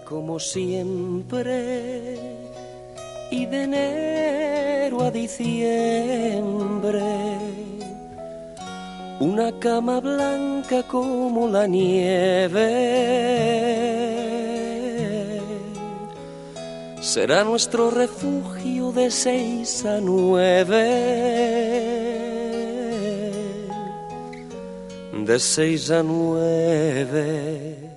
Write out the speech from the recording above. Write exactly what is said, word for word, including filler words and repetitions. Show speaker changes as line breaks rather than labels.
como siempre, y de enero a diciembre, una cama blanca como la nieve será nuestro refugio de seis a nueve, de seis a nueve.